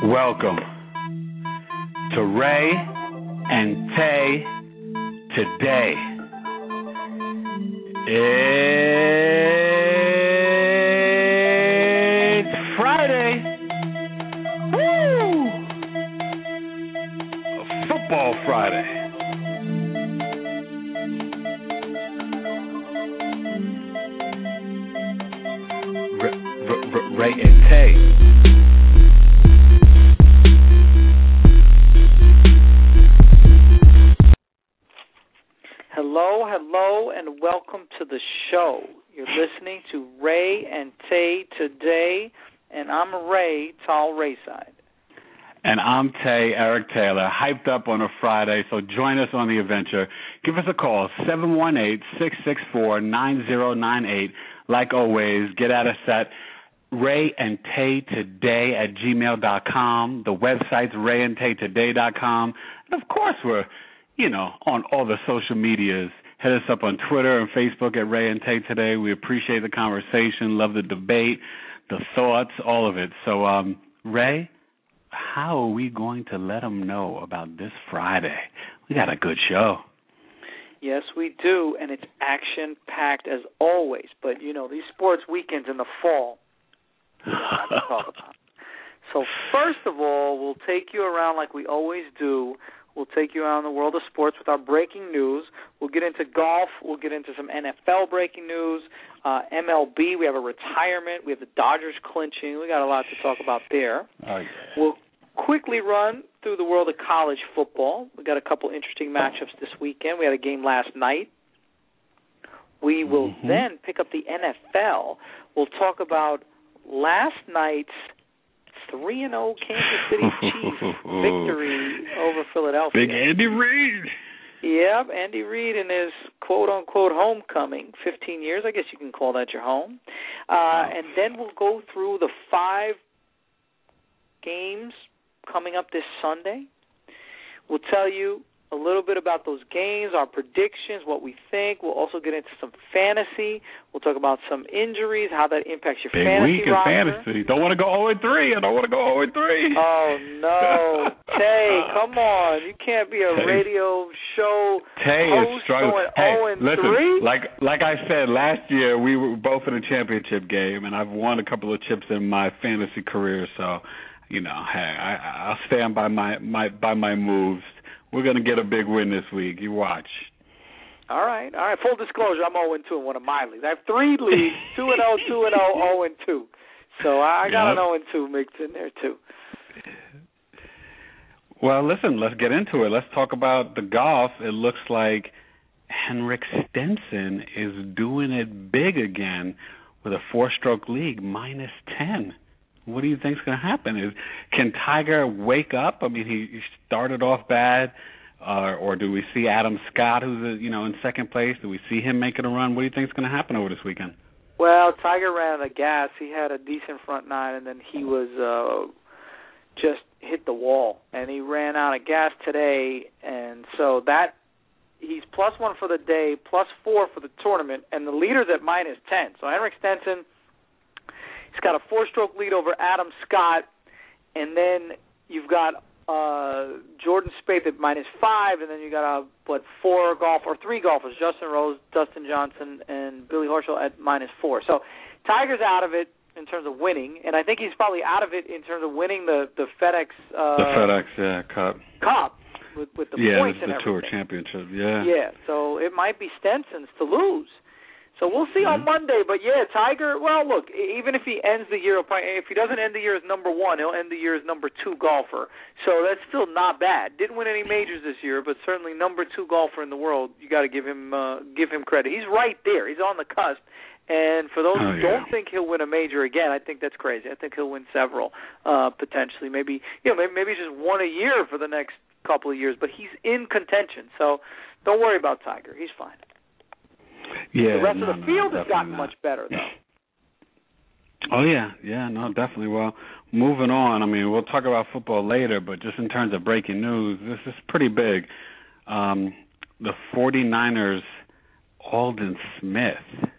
Welcome to Ray and Tay Today. It's Friday. Woo! Football Friday. Ray and Tay. Hello, and welcome to the show. You're listening to Ray and Tay Today, and I'm Ray, Tall Rayside. And I'm Tay, Eric Taylor, hyped up on a Friday, so join us on the adventure. Give us a call, 718-664-9098. Like always, get at us at rayandtaytoday@gmail.com. The website's rayandtaytoday.com. And, of course, we're on all the social medias. Hit us up on Twitter and Facebook at Ray and Tay Today. We appreciate the conversation, love the debate, the thoughts, all of it. So, Ray, how are we going to let them know about this Friday? We got a good show. Yes, we do, and it's action-packed as always. But, these sports weekends in the fall, we don't have to talk about. So, first of all, we'll take you around like we always do. We'll take you around the world of sports with our breaking news. We'll get into golf. We'll get into some NFL breaking news. MLB, we have a retirement. We have the Dodgers clinching. We got a lot to talk about there. Oh, yeah. We'll quickly run through the world of college football. We got a couple interesting matchups this weekend. We had a game last night. We will then pick up the NFL. We'll talk about last night's 3-0 Kansas City Chiefs victory over Philadelphia. Big Andy Reid. Yep, Andy Reid in his quote-unquote homecoming, 15 years. I guess you can call that your home. And then we'll go through the 5 games coming up this Sunday. We'll tell you a little bit about those games, our predictions, what we think. We'll also get into some fantasy. We'll talk about some injuries, how that impacts your Big fantasy week in roster. fantasy. Don't want to go 0-3. I don't want to go 0-3. Oh, no. Tay, come on. You can't be a radio show Tay host is struggling. going 0-3. Listen, like I said, last year we were both in a championship game, and I've won a couple of chips in my fantasy career, so, hey, I'll stand by my moves. We're going to get a big win this week. You watch. All right. Full disclosure, I'm 0-2 in one of my leagues. I have 3 leagues, 2-0, 2-0, 0-2. So I got an 0-2 mixed in there, too. Well, listen, let's get into it. Let's talk about the golf. It looks like Henrik Stenson is doing it big again with a 4-stroke lead, -10. What do you think is going to happen? Can Tiger wake up? I mean, he started off bad, or do we see Adam Scott, who's in second place? Do we see him making a run? What do you think is going to happen over this weekend? Well, Tiger ran out of gas. He had a decent front 9, and then he was just hit the wall, and he ran out of gas today, and so that he's +1 for the day, +4 for the tournament, and the leader's at -10. So Henrik Stenson, he's got a 4-stroke lead over Adam Scott, and then you've got Jordan Spieth at -5, and then you got 3 golfers: Justin Rose, Dustin Johnson, and Billy Horschel at -4. So Tiger's out of it in terms of winning, and I think he's probably out of it in terms of winning the FedEx Cup. With the points and everything. The Tour Championship. Yeah. Yeah. So it might be Stenson's to lose. So we'll see on Monday. But, Tiger, well, look, even if he ends the year, if he doesn't end the year as number 1, he'll end the year as number 2 golfer. So that's still not bad. Didn't win any majors this year, but certainly number 2 golfer in the world. You got to give him credit. He's right there. He's on the cusp. And for those who don't think he'll win a major again, I think that's crazy. I think he'll win several, potentially. Maybe just 1 a year for the next couple of years. But he's in contention. So don't worry about Tiger. He's fine. Yeah, the rest of the field has gotten much better, though. Oh, yeah, definitely. Well, moving on, I mean, we'll talk about football later, but just in terms of breaking news, this is pretty big. The 49ers, Aldon Smith,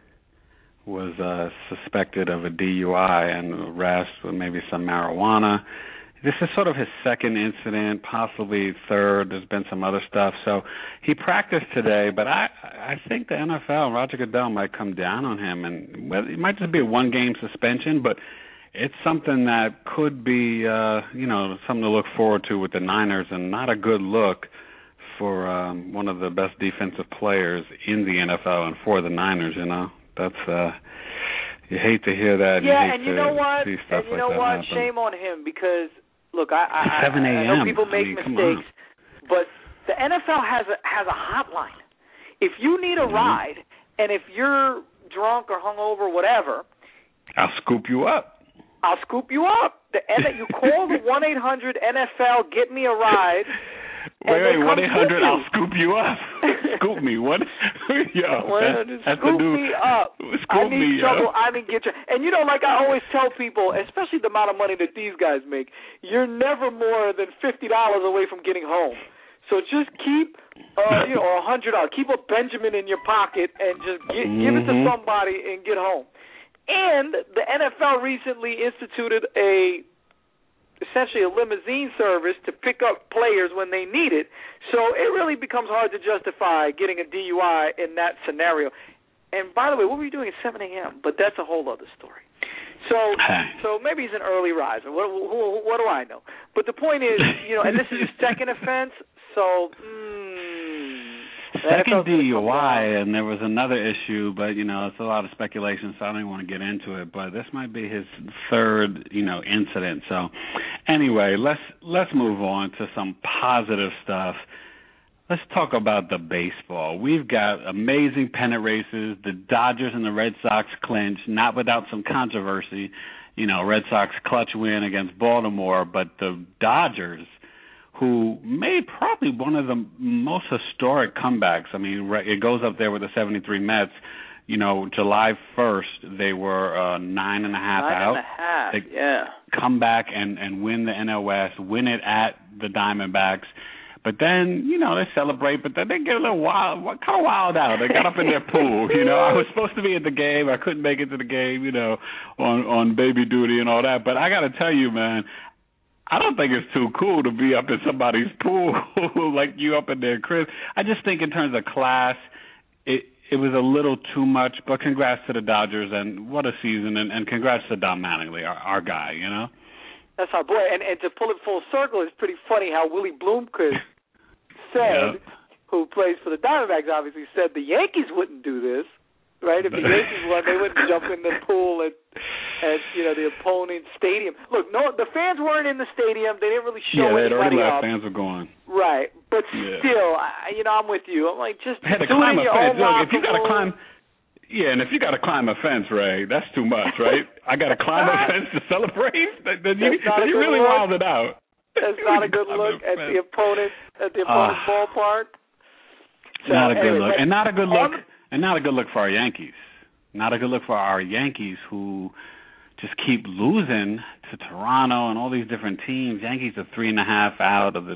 was suspected of a DUI and arrest with maybe some marijuana. This is sort of his second incident, possibly third. There's been some other stuff. So he practiced today, but I think the NFL and Roger Goodell might come down on him, and it might just be a one-game suspension, but it's something that could be, something to look forward to with the Niners, and not a good look for one of the best defensive players in the NFL and for the Niners. That's you hate to hear that. Yeah, and you know what? See stuff and you know like what? Happen. Shame on him because. Look, I 7 a.m. know people make mistakes, but the NFL has a hotline. If you need a ride, and if you're drunk or hungover, whatever, I'll scoop you up. You call the 1-800-NFL, get me a ride. Wait, 1-800, I'll scoop you up. Scoop me. What? Yo, 1-800, scoop me up. Scoop I need me trouble. up. I didn't get you. And like I always tell people, especially the amount of money that these guys make, you're never more than $50 away from getting home. So just keep, or $100. Keep a Benjamin in your pocket and just give it to somebody and get home. And the NFL recently instituted essentially a limousine service to pick up players when they need it. So it really becomes hard to justify getting a DUI in that scenario. And by the way, what were you doing at 7 a.m.? But that's a whole other story. So maybe he's an early riser. What do I know? But the point is, and this is his second offense, so second DUI, and there was another issue, but it's a lot of speculation, so I don't even want to get into it. But this might be his third, incident. So, anyway, let's move on to some positive stuff. Let's talk about the baseball. We've got amazing pennant races. The Dodgers and the Red Sox clinch, not without some controversy. Red Sox clutch win against Baltimore, but the Dodgers, who made probably one of the most historic comebacks. I mean, it goes up there with the 73 Mets. July 1st, they were 9.5 out. 9.5, yeah. Come back and win the NL West, win it at the Diamondbacks. But then, they celebrate, but then they get a little wild, kind of wild out. They got up in their pool. I was supposed to be at the game. I couldn't make it to the game, on baby duty and all that. But I got to tell you, man, I don't think it's too cool to be up in somebody's pool like you up in there, Chris. I just think in terms of class, it was a little too much. But congrats to the Dodgers, and what a season, and congrats to Don Mattingly, our guy, That's our boy. And to pull it full circle, it's pretty funny how Willie Bloomquist said, who plays for the Diamondbacks, obviously said the Yankees wouldn't do this, right? If the Yankees won, they wouldn't jump in the pool at the opponent's stadium. Look, no, the fans weren't in the stadium. They didn't really show anybody up. Yeah, fans were gone. Right, but still, I'm with you. I'm like, just had to do it in your own look, if you got to climb. Yeah, and if you got to climb a fence, Ray, that's too much, right? I got to climb a fence to celebrate? Then you really wild it out. That's not a good look at the opponent's ballpark. So, not a good look. And not a good look. And not a good look for our Yankees. Not a good look for our Yankees, who just keep losing to Toronto and all these different teams. Yankees are 3.5 out of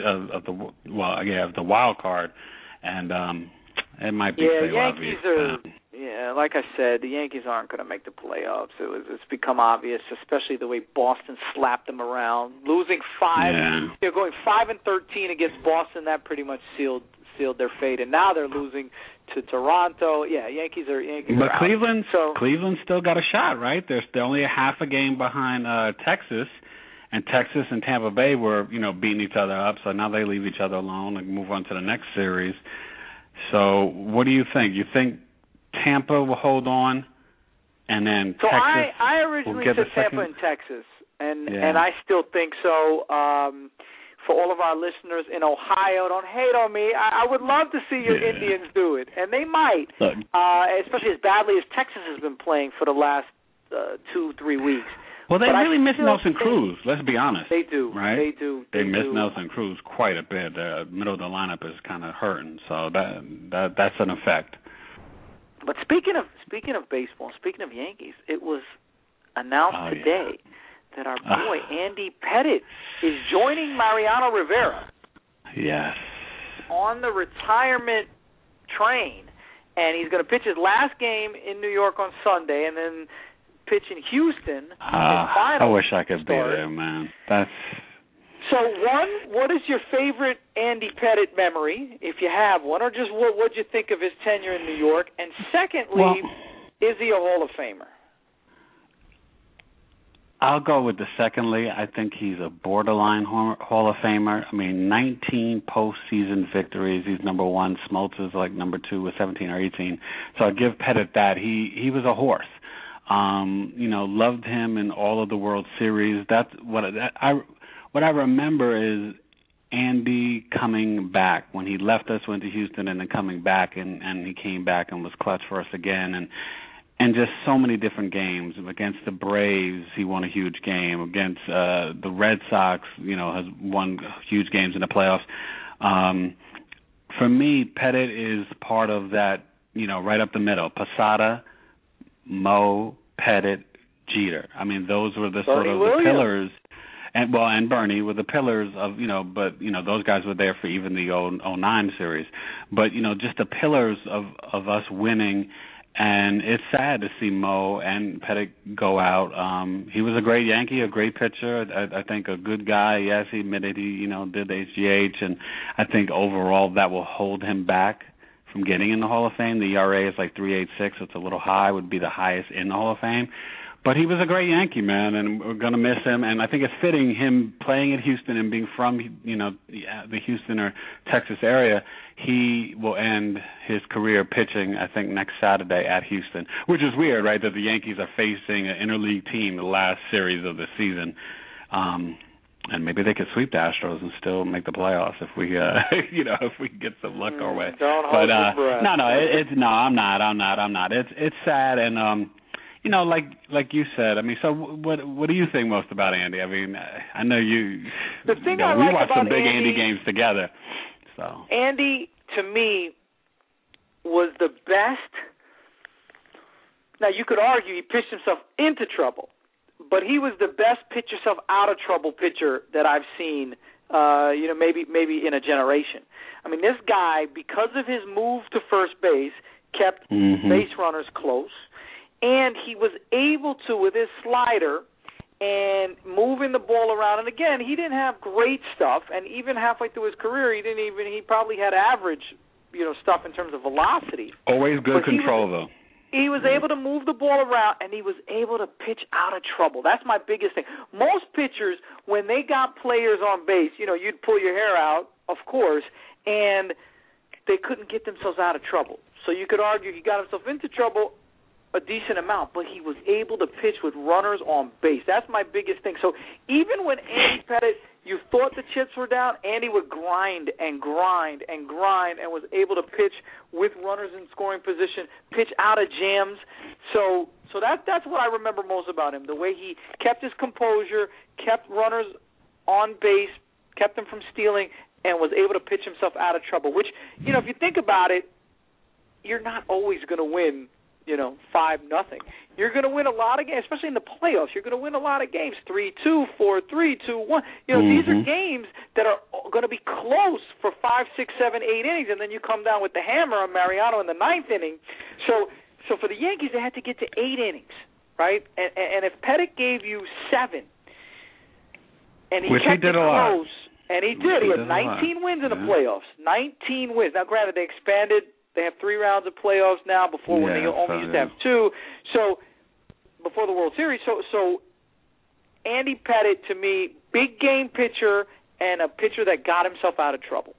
the wild card, and it might be Yankees obvious. Like I said, the Yankees aren't going to make the playoffs. It's become obvious, especially the way Boston slapped them around, losing 5. Yeah. Going 5-13 against Boston. That pretty much sealed their fate, and now they're losing to Toronto. Yeah, Yankees are But Cleveland still got a shot, right? They're only a half a game behind Texas, and Texas and Tampa Bay were beating each other up. So now they leave each other alone and move on to the next series. So what do you think? You think Tampa will hold on, and then Texas I originally said Tampa and Texas, and I still think so. For all of our listeners in Ohio, don't hate on me. I would love to see your Indians do it, and they might, especially as badly as Texas has been playing for the last 2-3 weeks. Well, they really miss Nelson Cruz. Let's be honest. They do, right? They do. They miss Nelson Cruz quite a bit. The middle of the lineup is kind of hurting, so that's an effect. But speaking of baseball, speaking of Yankees, it was announced today that our boy Andy Pettitte is joining Mariano Rivera. Yes. On the retirement train, and he's going to pitch his last game in New York on Sunday, and then pitch in Houston. I wish I could be there, man. So, one, what is your favorite Andy Pettitte memory, if you have one, or just what you think of his tenure in New York? And secondly, is he a Hall of Famer? I'll go with the secondly. I think he's a borderline Hall of Famer. I mean, 19 postseason victories. He's number one. Smoltz is like number two with 17 or 18. So I give Pettitte that. He was a horse. Loved him in all of the World Series. That's what I remember is Andy coming back. When he left us, went to Houston, and then coming back, and he came back and was clutch for us again. And just so many different games. Against the Braves, he won a huge game. Against the Red Sox, has won huge games in the playoffs. For me, Pettitte is part of that, right up the middle. Posada, Mo, Pettitte, Jeter. I mean, those were the sort of the pillars. And Bernie were the pillars of, but, those guys were there for even the 09 series. But, just the pillars of us winning. And it's sad to see Mo and Pettitte go out. He was a great Yankee, a great pitcher. I think a good guy. Yes, he admitted he, did the HGH, and I think overall that will hold him back from getting in the Hall of Fame. The ERA is like 3.86, so it's a little high. Would be the highest in the Hall of Fame. But he was a great Yankee, man, and we're going to miss him. And I think it's fitting him playing at Houston and being from, the Houston or Texas area. He will end his career pitching, I think, next Saturday at Houston, which is weird, right, that the Yankees are facing an interleague team the last series of the season. And maybe they could sweep the Astros and still make the playoffs if we, if we get some luck our way. Don't hold your breath. I'm not. It's sad and. Like you said, I mean, so what do you think most about Andy? I mean, I know we watched some big Andy games together. So Andy, to me, was the best. Now, you could argue he pitched himself into trouble, but he was the best pitch yourself out of trouble pitcher that I've seen, maybe in a generation. I mean, this guy, because of his move to first base, kept base runners close. And he was able to, with his slider and moving the ball around. And again, he didn't have great stuff. And even halfway through his career, he probably had average, stuff in terms of velocity. Always good control, though. He was able to move the ball around, and he was able to pitch out of trouble. That's my biggest thing. Most pitchers, when they got players on base, you'd pull your hair out, of course, and they couldn't get themselves out of trouble. So you could argue he got himself into trouble a decent amount, but he was able to pitch with runners on base. That's my biggest thing. So even when Andy Pettitte, you thought the chips were down, Andy would grind and was able to pitch with runners in scoring position, pitch out of jams. So that's what I remember most about him, the way he kept his composure, kept runners on base, kept them from stealing, and was able to pitch himself out of trouble, which, if you think about it, you're not always going to win 5-0. You're going to win a lot of games, especially in the playoffs. You're going to win a lot of games, 3-2, 4-3, 2-1. These are games that are going to be close for 5, 6, 7, 8 innings, and then you come down with the hammer on Mariano in the 9th inning. So for the Yankees, they had to get to 8 innings, right? And if Pettitte gave you 7, and he kept it close, and he did. He had 19 wins in the playoffs. 19 wins. Now, granted, they expanded. They have 3 rounds of playoffs now before when they only used to have 2. So before the World Series. So Andy Pettitte, to me, big game pitcher and a pitcher that got himself out of trouble.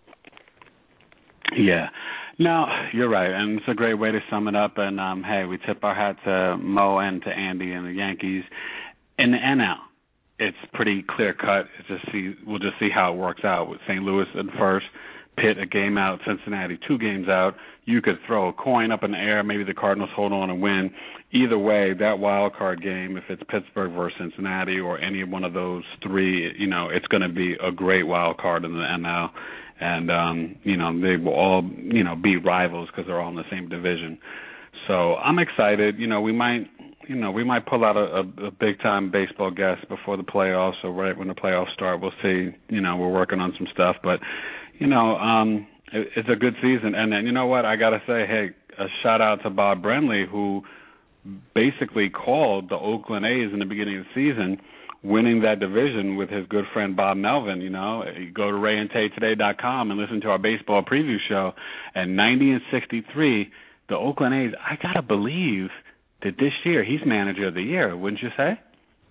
Yeah. No, you're right, and it's a great way to sum it up. And, hey, we tip our hat to Mo and to Andy and the Yankees. In the NL, it's pretty clear-cut. We'll just see how it works out with St. Louis at first. Pitt a game out, Cincinnati 2 games out. You could throw a coin up in the air. Maybe the Cardinals hold on and win. Either way, that wild card game, if it's Pittsburgh versus Cincinnati or any one of those 3, it's going to be a great wild card in the NL. And, they will all, be rivals because they're all in the same division. So I'm excited. We might pull out a big-time baseball guest before the playoffs or right when the playoffs start. We'll see. We're working on some stuff. But, it's a good season. And then, you know what? I got to say, hey, a shout-out to Bob Brenly, who basically called the Oakland A's in the beginning of the season, winning that division with his good friend Bob Melvin. You know, you go to RayandTayToday.com and listen to our baseball preview show. At 90-63, the Oakland A's, I got to believe that this year he's manager of the year, wouldn't you say?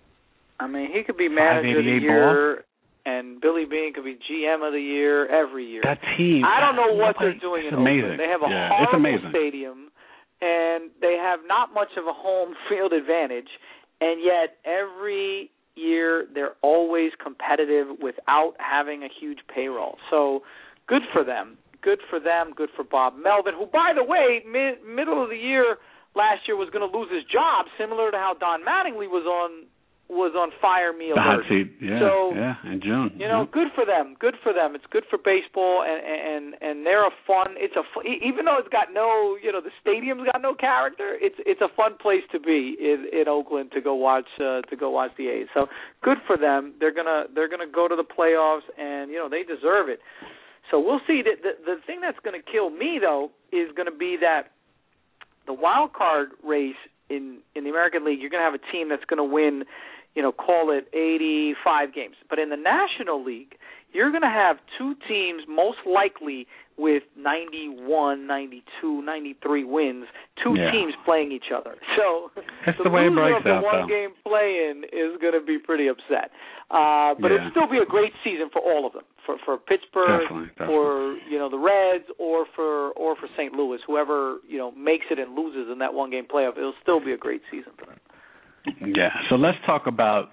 I mean, he could be manager of the year, ball. And Billy Beane could be GM of the year every year. That team. I don't know what they're doing in Oakland. They have a horrible stadium, and they have not much of a home field advantage, and yet every year they're always competitive without having a huge payroll. So good for them. Good for them. Good for Bob Melvin, who, by the way, middle of the year last year was going to lose his job, similar to how Don Mattingly was on fire me alert. The hot seat, in June. You know, good for them. Good for them. It's good for baseball, and they're a fun. It's even though it's got no, the stadium's got no character. It's a fun place to be in Oakland to go watch the A's. So good for them. They're gonna go to the playoffs, and they deserve it. So we'll see. The thing that's going to kill me though is going to be that the wild card race in the American League. You're going to have a team that's going to win, call it 85 games. But in the National League, you're going to have two teams most likely with 91, 92, 93 wins, teams playing each other. So that's the way it breaks loser of the out, one-game play-in is going to be pretty upset. But it'll still be a great season for all of them, for Pittsburgh, definitely. for the Reds, or for St. Louis. Whoever makes it and loses in that one-game playoff, it'll still be a great season for them. Yeah. So let's talk about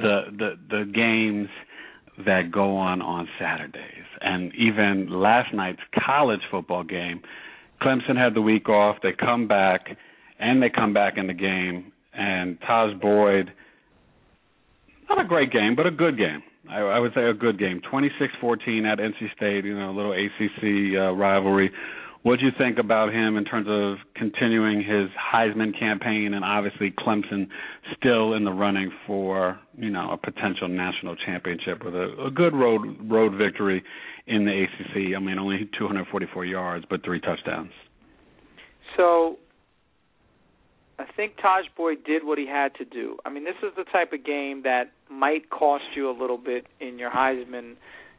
the games that go on Saturdays, and even last night's college football game. Clemson had the week off. They come back in the game, and Taj Boyd, not a great game, but a good game. I would say a good game. 26-14 at NC State, a little ACC rivalry. What do you think about him in terms of continuing his Heisman campaign, and obviously Clemson still in the running for, a potential national championship with a good road victory in the ACC? I mean, only 244 yards, but 3 touchdowns. So I think Taj Boyd did what he had to do. I mean, this is the type of game that might cost you a little bit in your Heisman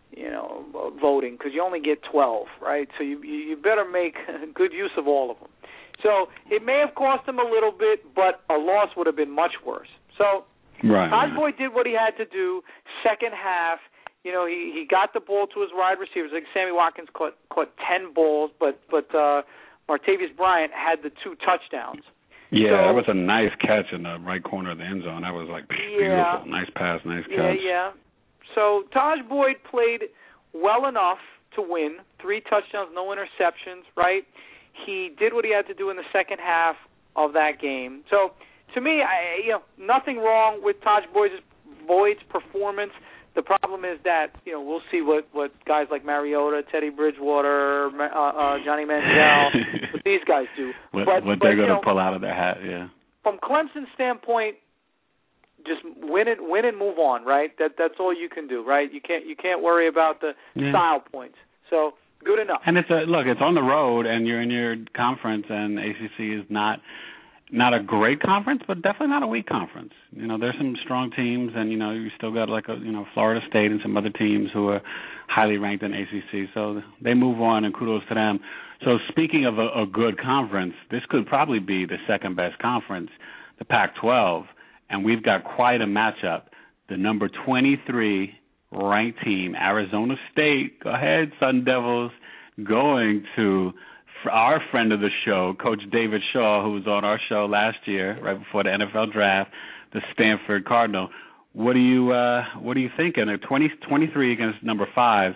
voting, because you only get 12, right? So you better make good use of all of them. So it may have cost him a little bit, but a loss would have been much worse. So Taj Boyd did what he had to do. Second half, he got the ball to his wide receivers. Like Sammy Watkins caught 10 balls, but Martavis Bryant had the 2 touchdowns. Yeah, that was a nice catch in the right corner of the end zone. That was beautiful. Nice pass, nice catch. Yeah. So Taj Boyd played well enough to win. 3 touchdowns, no interceptions, right? He did what he had to do in the second half of that game. So to me, nothing wrong with Taj Boyd's performance. The problem is that, we'll see what guys like Mariota, Teddy Bridgewater, Johnny Manziel, what these guys do. What they're going to pull out of their hat, yeah. From Clemson's standpoint, just win and move on, right? That's all you can do, right? You can't worry about the style points. So good enough. And it's on the road, and you're in your conference, and ACC is not a great conference, but definitely not a weak conference. There's some strong teams, and you still got Florida State and some other teams who are highly ranked in ACC. So they move on, and kudos to them. So speaking of a good conference, this could probably be the second best conference, the Pac-12. And we've got quite a matchup. The number 23 ranked team, Arizona State, go ahead, Sun Devils, going to our friend of the show, Coach David Shaw, who was on our show last year, right before the NFL draft, the Stanford Cardinal. What are you thinking? 23 against number 5,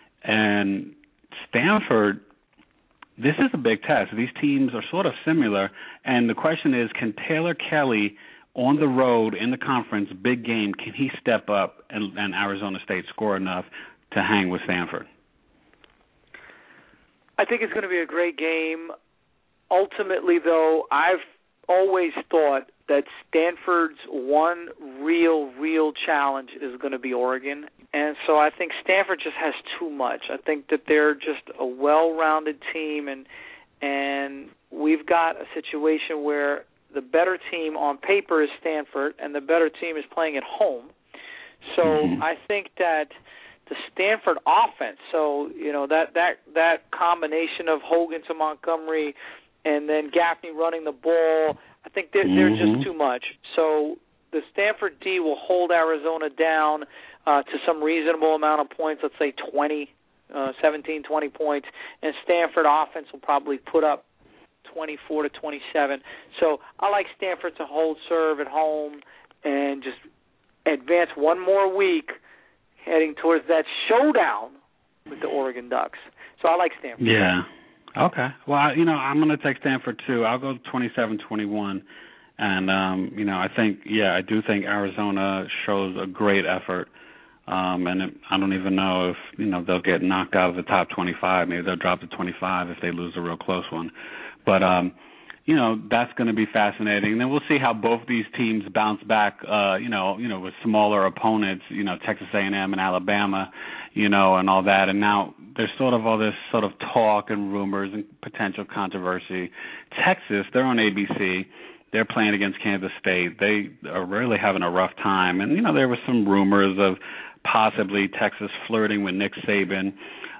and Stanford. This is a big test. These teams are sort of similar, and the question is, can Taylor Kelly on the road in the conference, big game, can he step up and Arizona State score enough to hang with Stanford? I think it's going to be a great game. Ultimately, though, I've always thought that Stanford's one real challenge is going to be Oregon. And so I think Stanford just has too much. I think that they're just a well-rounded team, and we've got a situation where the better team on paper is Stanford, and the better team is playing at home. So I think that the Stanford offense, so that combination of Hogan to Montgomery, and then Gaffney running the ball, I think they're just too much. So the Stanford D will hold Arizona down to some reasonable amount of points, let's say 17, 20 points, and Stanford offense will probably put up 24 to 27. So I like Stanford to hold serve at home and just advance one more week heading towards that showdown with the Oregon Ducks. So I like Stanford. Yeah. Okay. Well, I'm going to take Stanford too. I'll go 27-21. And, I do think Arizona shows a great effort. And I don't even know if, they'll get knocked out of the top 25. Maybe they'll drop to 25 if they lose a real close one. But, that's going to be fascinating. And then we'll see how both these teams bounce back, with smaller opponents, Texas A&M and Alabama, and all that. And now there's sort of all this sort of talk and rumors and potential controversy. Texas, they're on ABC. They're playing against Kansas State. They are really having a rough time. And, there were some rumors of possibly Texas flirting with Nick Saban.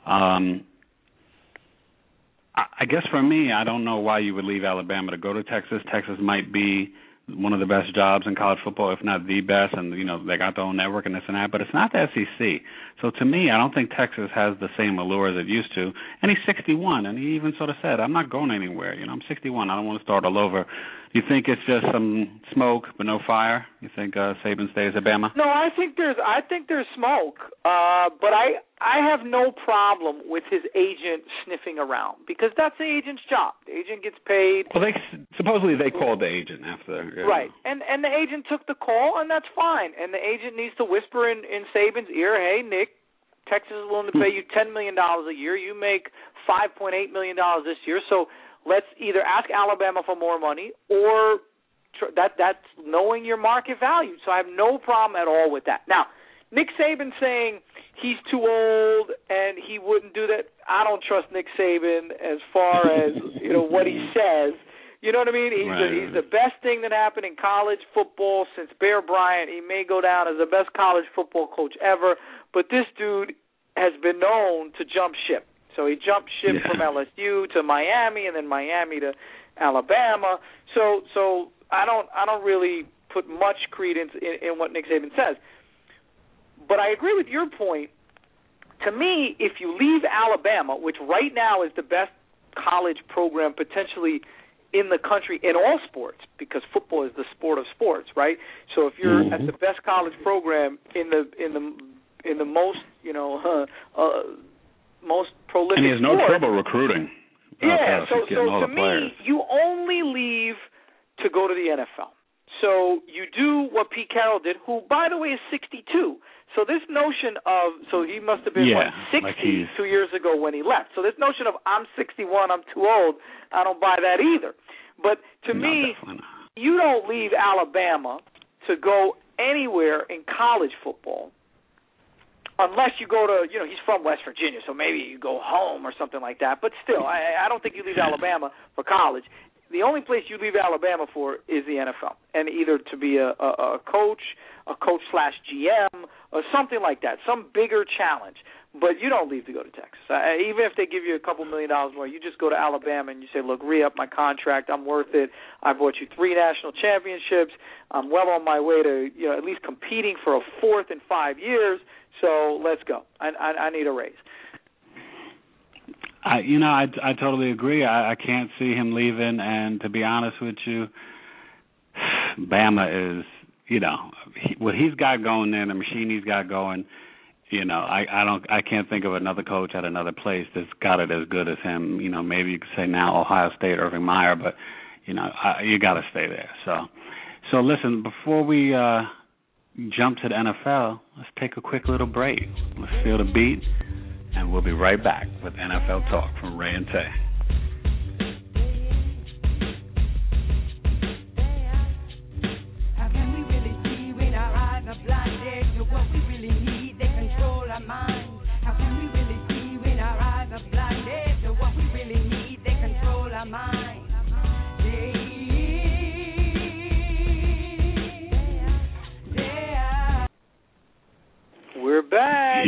I guess for me, I don't know why you would leave Alabama to go to Texas. Texas might be one of the best jobs in college football, if not the best, and, they got their own network and this and that, but it's not the SEC. So to me, I don't think Texas has the same allure as it used to. And he's 61, and he even sort of said, I'm not going anywhere. I'm 61. I don't want to start all over. You think it's just some smoke but no fire? You think Saban stays at Bama? No, I think there's smoke, but I have no problem with his agent sniffing around because that's the agent's job. The agent gets paid. Well, supposedly they called the agent after. Right, and the agent took the call, and that's fine. And the agent needs to whisper in Saban's ear, hey, Nick, Texas is willing to pay you $10 million a year. You make $5.8 million this year, so let's either ask Alabama for more money or that's knowing your market value. So I have no problem at all with that. Now, Nick Saban saying he's too old and he wouldn't do that, I don't trust Nick Saban as far as, what he says. You know what I mean? He's the best thing that happened in college football since Bear Bryant. He may go down as the best college football coach ever, but this dude has been known to jump ship. So he jumped ship from LSU to Miami, and then Miami to Alabama. So I don't really put much credence in what Nick Saban says. But I agree with your point. To me, if you leave Alabama, which right now is the best college program potentially in the country in all sports, because football is the sport of sports, right? So if you're at the best college program in the most most prolific and he has no sport, trouble recruiting. So to me, you only leave to go to the NFL. So you do what Pete Carroll did, who, by the way, is 62. So this notion of, so he must have been, 60 2 years ago when he left. So this notion of I'm 61, I'm too old, I don't buy that either. But to me, you don't leave Alabama to go anywhere in college football unless you go to, he's from West Virginia, so maybe you go home or something like that. But still, I don't think you leave Alabama for college. The only place you leave Alabama for is the NFL, and either to be a coach/GM, or something like that, some bigger challenge. But you don't leave to go to Texas. Even if they give you a couple $1 million more, you just go to Alabama and you say, look, re-up my contract. I'm worth it. I brought you 3 national championships. I'm well on my way to at least competing for a 4th in 5 years. So let's go. I need a raise. I totally agree. I can't see him leaving, and to be honest with you, Bama is, what he's got going there, the machine he's got going, I can't think of another coach at another place that's got it as good as him. Maybe you could say now Ohio State, Urban Meyer, but you got to stay there. So listen, before we jump to the NFL, let's take a quick little break. Let's feel the beat. And we'll be right back with NFL Talk from Ray and Tay. How can we really see when our eyes are blinded to what we really need? They control our minds. How can we really see when our eyes are blinded to what we really need? They control our minds. Yeah.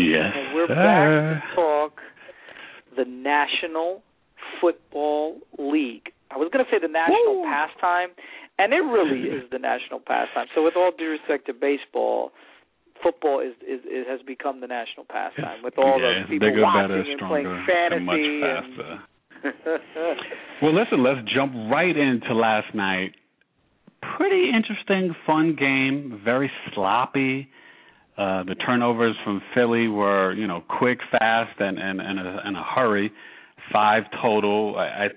Yes, and we're sir. back to talk the National Football League. I was going to say the national pastime, and it really is the national pastime. So with all due respect to baseball, football has become the national pastime with all the people bigger, watching better, and stronger, playing fantasy. and much faster. Well, listen, let's jump right into last night. Pretty interesting, fun game, very sloppy. The turnovers from Philly were, quick, fast, and in a hurry. 5 total.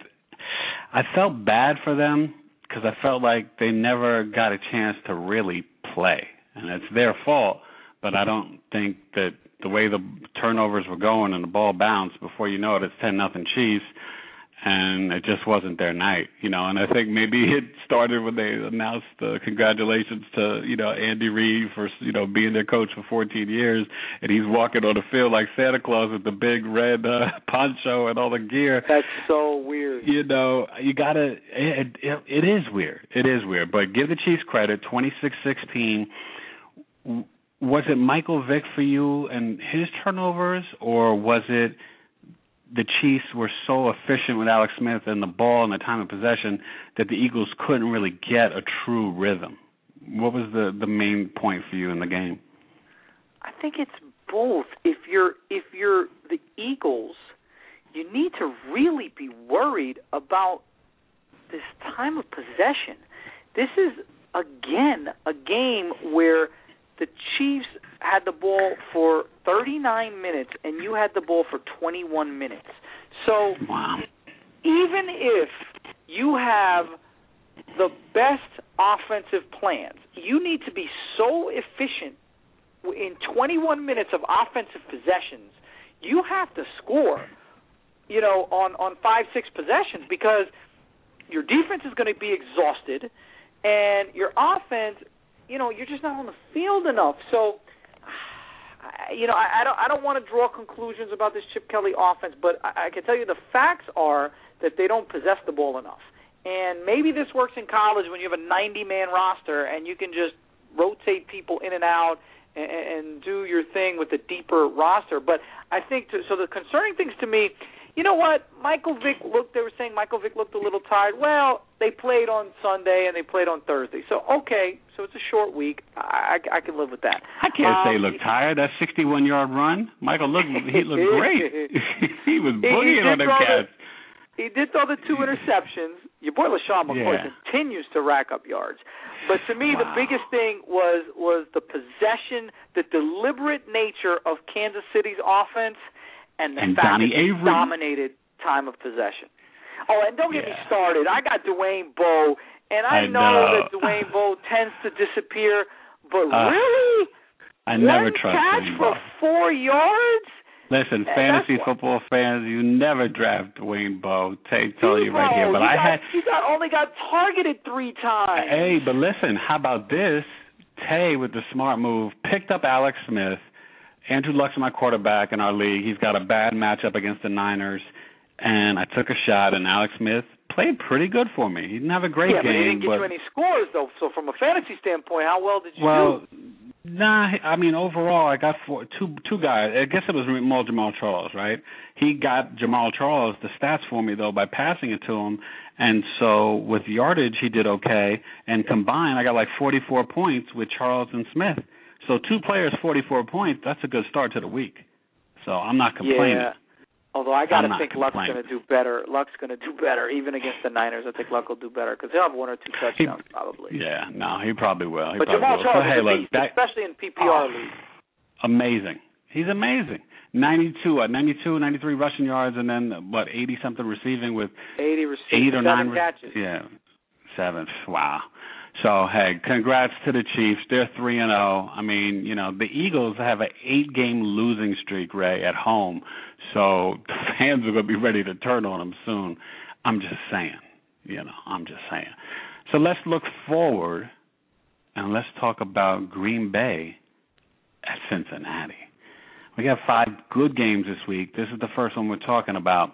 I felt bad for them because I felt like they never got a chance to really play, and it's their fault. But I don't think that the way the turnovers were going and the ball bounced, before you know it, it's 10-0 Chiefs, and it just wasn't their night, And I think maybe it started when they announced congratulations to, Andy Reid for, being their coach for 14 years, and he's walking on the field like Santa Claus with the big red poncho and all the gear. That's so weird. You gotta. It is weird. It is weird. But give the Chiefs credit. 26-16. Was it Michael Vick for you and his turnovers, or was it the Chiefs were so efficient with Alex Smith and the ball and the time of possession that the Eagles couldn't really get a true rhythm? What was the main point for you in the game? I think it's both. If you're the Eagles, you need to really be worried about this time of possession. This is, again, a game where the Chiefs had the ball for 39 minutes, and you had the ball for 21 minutes. So even if you have the best offensive plans, you need to be so efficient in 21 minutes of offensive possessions. You have to score, on 5-6 possessions, because your defense is going to be exhausted, and your offense, you're just not on the field enough. So, I don't want to draw conclusions about this Chip Kelly offense, but I can tell you the facts are that they don't possess the ball enough. And maybe this works in college when you have a 90-man roster and you can just rotate people in and out and do your thing with a deeper roster. But I think, so the concerning things to me, you know what? They were saying Michael Vick looked a little tired. Well, they played on Sunday and they played on Thursday. So, okay, so it's a short week. I can live with that. I can't say he looked tired. That 61-yard run, Michael looked great. He was boogieing on them cats. He did throw the 2 interceptions. Your boy LaShawn McCoy continues to rack up yards. But to me, the biggest thing was the possession, the deliberate nature of Kansas City's offense, and the fact that they dominated time of possession. Oh, and don't get me started. I got Dwayne Bowe, and I know that Dwayne Bowe tends to disappear, but really? I never trust catch Dwayne for Bowe. 4 yards? Listen, fantasy football fans, you never draft Dwayne Bowe. Tell you right here. But he only got targeted 3 times. Hey, but listen, how about this? Tay, with the smart move, picked up Alex Smith. Andrew Luck's my quarterback in our league. He's got a bad matchup against the Niners, and I took a shot, and Alex Smith played pretty good for me. He didn't have a great game. But he didn't get you any scores, though. So from a fantasy standpoint, how well did you do? Nah, I mean, overall, I got two guys. I guess it was more Jamal Charles, right? He got Jamal Charles the stats for me, though, by passing it to him. And so with yardage, he did okay. And combined, I got like 44 points with Charles and Smith. So 2 players, 44 points, that's a good start to the week. So I'm not complaining. Yeah. Although I got to think Luck's going to do better. Luck's going to do better, even against the Niners. I think Luck will do better because he'll have 1 or 2 touchdowns probably. Yeah, no, he probably will. But Jamal Charles is a beast, especially in PPR leagues. Amazing. He's amazing. 92, 93 rushing yards, and then, 80-something receiving with 80 receiving, 8 or 9 catches. Yeah, 7. Wow. So, hey, congrats to the Chiefs. They're 3-0. I mean, the Eagles have an 8-game losing streak, Ray, at home. So the fans are going to be ready to turn on them soon. I'm just saying. So let's look forward, and let's talk about Green Bay at Cincinnati. We got 5 good games this week. This is the first one we're talking about.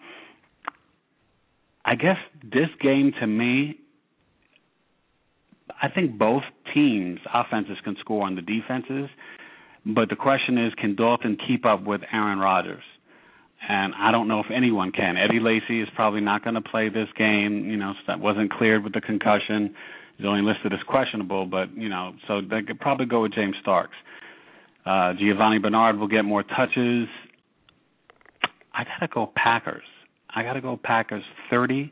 I guess this game, to me, I think both teams' offenses can score on the defenses. But the question is, can Dalton keep up with Aaron Rodgers? And I don't know if anyone can. Eddie Lacy is probably not going to play this game. That wasn't cleared with the concussion. He's only listed as questionable, but, so they could probably go with James Starks. Giovanni Bernard will get more touches. I got to go Packers. 30-27.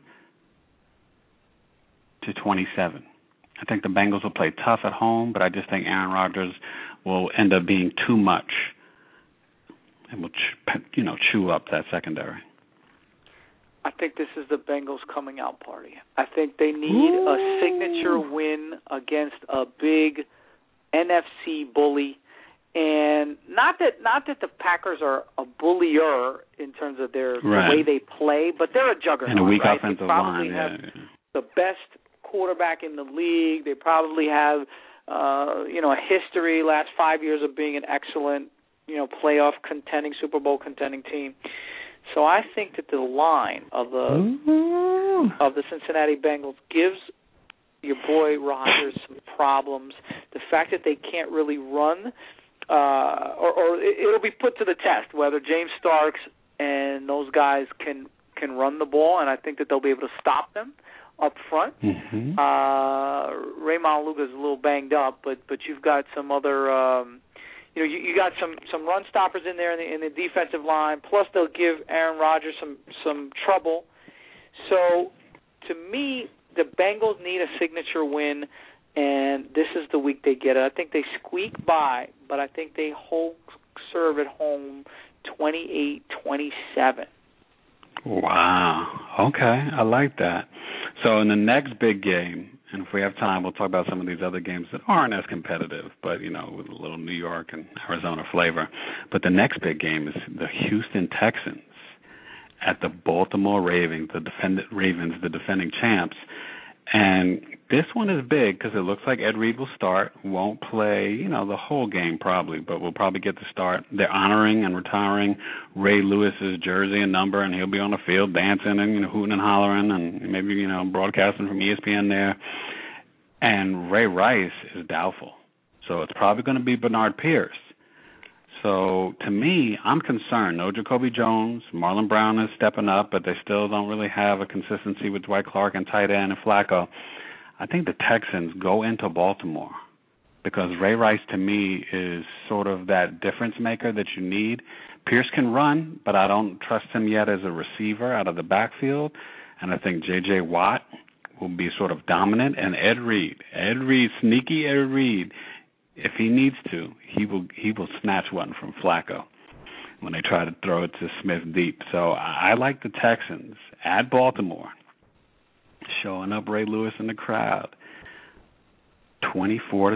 I think the Bengals will play tough at home, but I just think Aaron Rodgers will end up being too much. And will, chew up that secondary. I think this is the Bengals coming out party. I think they need a signature win against a big NFC bully. And not that the Packers are a bullier in terms of the way they play, but they're a juggernaut. And a weak right? offensive they probably line. have the best quarterback in the league. They probably have a history last 5 years of being an excellent playoff contending, Super Bowl contending team. So I think that the line of the Cincinnati Bengals gives your boy Rodgers some problems. The fact that they can't really run, or it'll be put to the test whether James Starks and those guys can run the ball, and I think that they'll be able to stop them up front. Mm-hmm. Raymond Luga's a little banged up, but you've got some other. You got some run stoppers in there in the defensive line. Plus, they'll give Aaron Rodgers some trouble. So, to me, the Bengals need a signature win, and this is the week they get it. I think they squeak by, but I think they serve at home 28-27. Wow. Okay, I like that. So, in the next big game, and if we have time, we'll talk about some of these other games that aren't as competitive, but, with a little New York and Arizona flavor. But the next big game is the Houston Texans at the Baltimore Ravens, the defending champs. And this one is big because it looks like Ed Reed will start, won't play, the whole game probably, but will probably get the start. They're honoring and retiring Ray Lewis's jersey and number, and he'll be on the field dancing and hooting and hollering and maybe, broadcasting from ESPN there. And Ray Rice is doubtful. So it's probably going to be Bernard Pierce. So to me, I'm concerned. No Jacoby Jones. Marlon Brown is stepping up, but they still don't really have a consistency with Dwight Clark and tight end and Flacco. I think the Texans go into Baltimore because Ray Rice, to me, is sort of that difference maker that you need. Pierce can run, but I don't trust him yet as a receiver out of the backfield. And I think J.J. Watt will be sort of dominant. And Ed Reed, sneaky Ed Reed, if he needs to, he will snatch one from Flacco when they try to throw it to Smith deep. So I like the Texans at Baltimore, showing up Ray Lewis in the crowd, 24-20.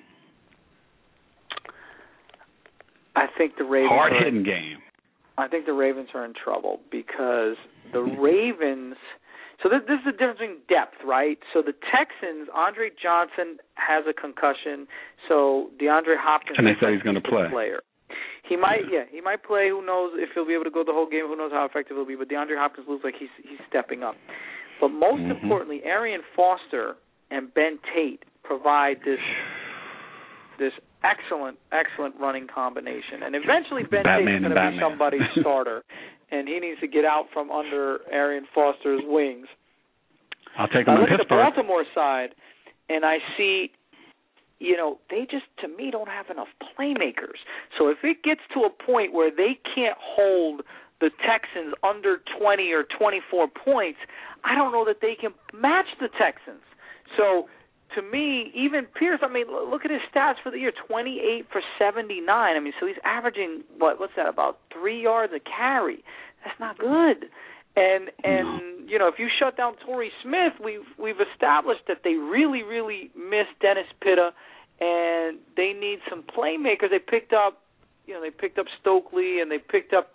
I think the Ravens hard-hitting game. I think the Ravens are in trouble because the Ravens. So this is the difference in depth, right? So the Texans, Andre Johnson has a concussion, so DeAndre Hopkins. And they say he's going to play. Player. He might play. Who knows if he'll be able to go the whole game? Who knows how effective he'll be? But DeAndre Hopkins looks like he's stepping up. But most importantly, Arian Foster and Ben Tate provide this excellent running combination. And eventually Ben Tate is going to be somebody's starter, and he needs to get out from under Arian Foster's wings. I'll take him on Pittsburgh. I look at the Baltimore side, and I see, they just, to me, don't have enough playmakers. So if it gets to a point where they can't hold the Texans under 20 or 24 points, I don't know that they can match the Texans. So to me, even Pierce, look at his stats for the year, 28 for 79. So he's averaging, what's that, about 3 yards a carry. That's not good. And if you shut down Torrey Smith, we've established that they really, really miss Dennis Pitta, and they need some playmakers. They picked up Stokely, and they picked up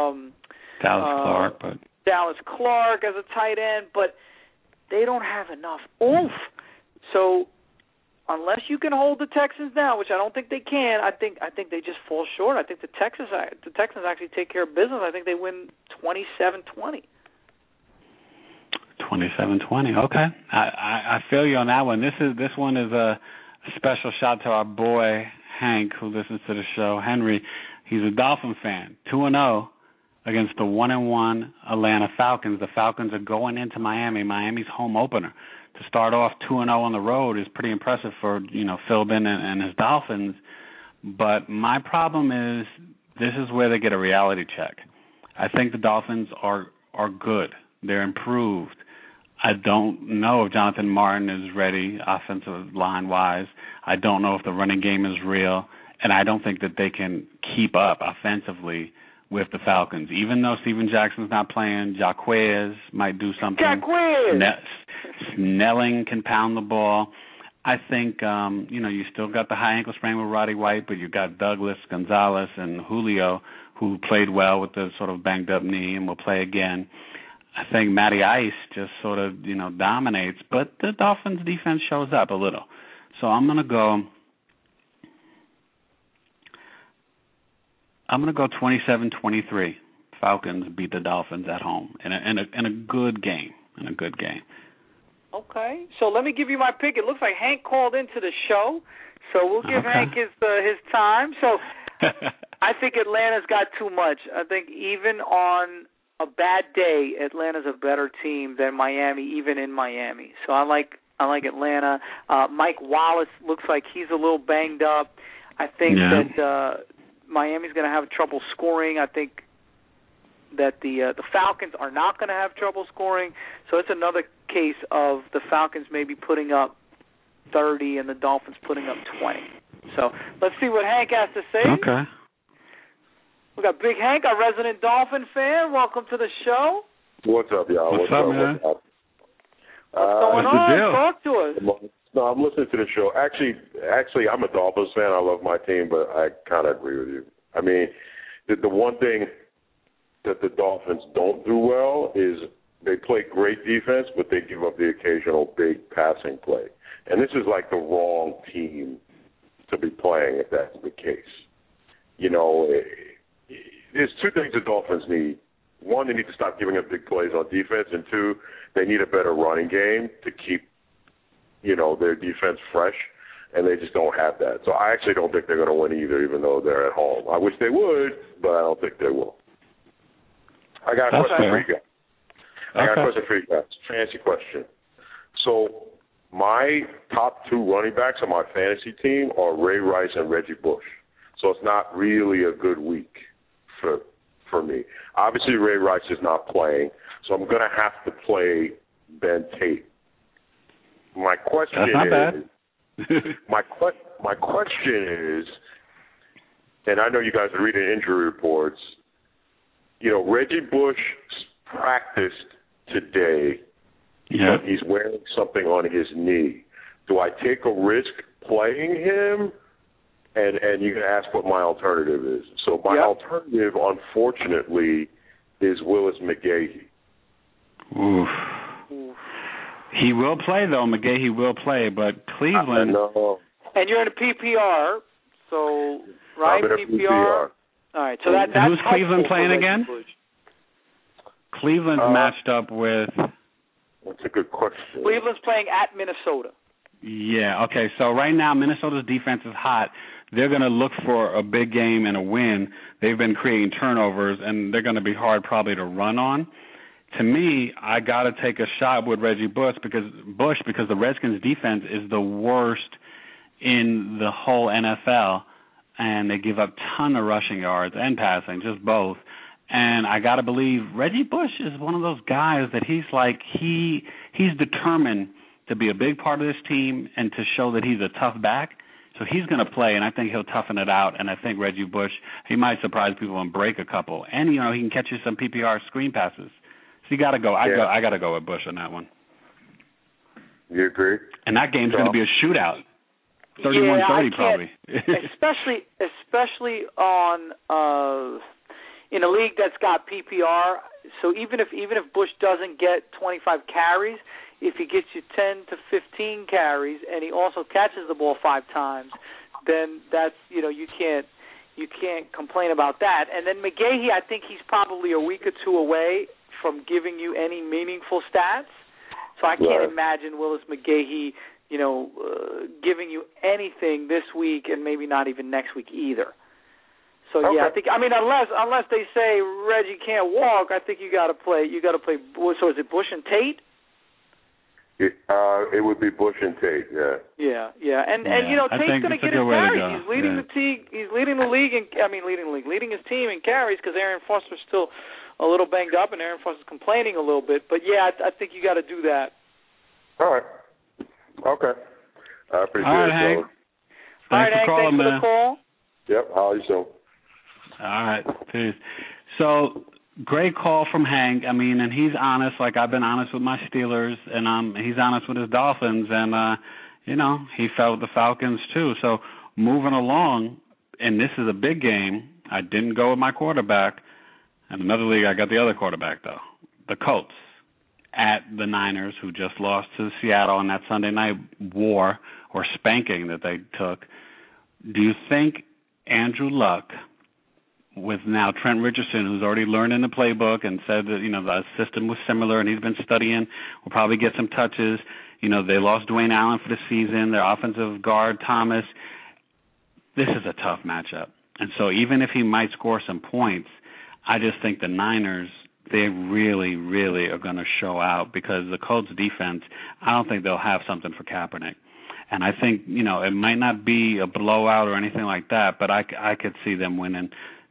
Dallas Clark as a tight end, but they don't have enough oomph. So unless you can hold the Texans down, which I don't think they can, I think they just fall short. I think the Texans actually take care of business. I think they win 27-20. 27-20. Okay, I feel you on that one. This one is a special shout to our boy Hank, who listens to the show, Henry, he's a Dolphin fan. 2-0 against the 1-1 Atlanta Falcons. The Falcons are going into Miami. Miami's home opener. To start off 2-0 on the road is pretty impressive for, Philbin and his Dolphins. But my problem is this is where they get a reality check. I think the Dolphins are good. They're improved. I don't know if Jonathan Martin is ready offensive line-wise. I don't know if the running game is real. And I don't think that they can keep up offensively with the Falcons. Even though Steven Jackson's not playing, Jaquez might do something. Snelling can pound the ball. I think, you still got the high ankle sprain with Roddy White, but you got Douglas, Gonzalez, and Julio, who played well with the sort of banged-up knee and will play again. I think Matty Ice just sort of, dominates, but the Dolphins' defense shows up a little. So I'm going to go 27-23. Falcons beat the Dolphins at home in a good game. Okay, so let me give you my pick. It looks like Hank called into the show, so we'll give Hank his time. So I think Atlanta's got too much. I think even on a bad day, Atlanta's a better team than Miami, even in Miami. So I like Atlanta. Mike Wallace looks like he's a little banged up. I think that Miami's going to have trouble scoring. I think that the Falcons are not going to have trouble scoring. So it's another case of the Falcons maybe putting up 30 and the Dolphins putting up 20. So let's see what Hank has to say. Okay. We got Big Hank, our resident Dolphin fan. Welcome to the show. What's up, y'all? What's up, man? What's going on? The deal? Talk to us. No, I'm listening to the show. Actually, I'm a Dolphins fan. I love my team, but I kind of agree with you. I mean, the one thing that the Dolphins don't do well is they play great defense, but they give up the occasional big passing play. And this is like the wrong team to be playing if that's the case. There's two things the Dolphins need. One, they need to stop giving up big plays on defense, and two, they need a better running game to keep, their defense fresh, and they just don't have that. So I actually don't think they're going to win either, even though they're at home. I wish they would, but I don't think they will. I got a question for you guys. Fancy question. So my top two running backs on my fantasy team are Ray Rice and Reggie Bush. So it's not really a good week for me. Obviously, Ray Rice is not playing, so I'm going to have to play Ben Tate. My question my question is, and I know you guys are reading injury reports, Reggie Bush practiced today, but he's wearing something on his knee. Do I take a risk playing him? And you can ask what my alternative is. So my alternative, unfortunately, is Willis McGahee. Oof. He will play, though. McGahee will play, but Cleveland. And you're in a PPR, so right? I'm in a PPR. All right. So that's who's Cleveland playing again? Cleveland's matched up with. That's a good question. Cleveland's playing at Minnesota. Yeah. Okay. So right now, Minnesota's defense is hot. They're going to look for a big game and a win. They've been creating turnovers, and they're going to be hard probably to run on. To me, I got to take a shot with Reggie Bush because the Redskins' defense is the worst in the whole NFL, and they give up a ton of rushing yards and passing, just both. And I got to believe Reggie Bush is one of those guys that he's determined to be a big part of this team and to show that he's a tough back. So he's going to play, and I think he'll toughen it out. And I think Reggie Bush, he might surprise people and break a couple. And, he can catch you some PPR screen passes. So you got to go. I got to go with Bush on that one. You agree? And that game's going to be a shootout. 31-30 probably. especially on in a league that's got PPR. So even if Bush doesn't get 25 carries, if he gets you 10 to 15 carries and he also catches the ball 5 times, then that's you can't complain about that. And then McGahee, I think he's probably a week or two away from giving you any meaningful stats. So I can't imagine Willis McGahee giving you anything this week and maybe not even next week either. So okay. yeah, unless they say Reggie can't walk, I think you got to play. So is it Bush and Tate? It would be Bush and Tate. Yeah. Yeah, and Tate's going to get his carries. He's leading the team. He's leading the league, leading his team in carries because Arian Foster's still a little banged up, and Arian Foster's complaining a little bit. But yeah, I think you got to do that. All right. Okay. I appreciate it. Hank. Thanks for the call. Yep. How are you soon? All right. Peace. So, great call from Hank. And he's honest. Like I've been honest with my Steelers, and he's honest with his Dolphins, and he felt the Falcons too. So, moving along, and this is a big game. I didn't go with my quarterback. In another league, I got the other quarterback though. The Colts at the Niners, who just lost to Seattle in that Sunday night war or spanking that they took. Do you think Andrew Luck, with now Trent Richardson, who's already learned in the playbook and said that, the system was similar and he's been studying, will probably get some touches. They lost Dwayne Allen for the season, their offensive guard, Thomas. This is a tough matchup. And so even if he might score some points, I just think the Niners, they really, really are going to show out because the Colts defense, I don't think they'll have something for Kaepernick. And I think, it might not be a blowout or anything like that, but I could see them winning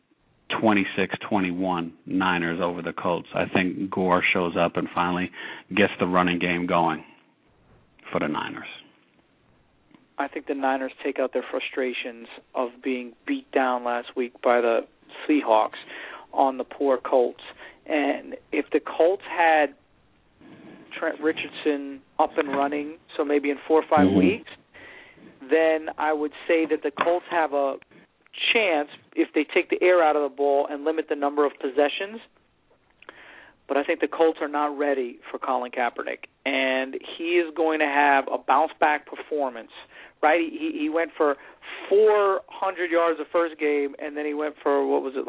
26-21 Niners over the Colts. I think Gore shows up and finally gets the running game going for the Niners. I think the Niners take out their frustrations of being beat down last week by the Seahawks on the poor Colts. And if the Colts had Trent Richardson up and running, so maybe in 4 or 5 weeks, then I would say that the Colts have a chance if they take the air out of the ball and limit the number of possessions. But I think the Colts are not ready for Colin Kaepernick, and he is going to have a bounce-back performance, right? He went for 400 yards the first game, and then he went for,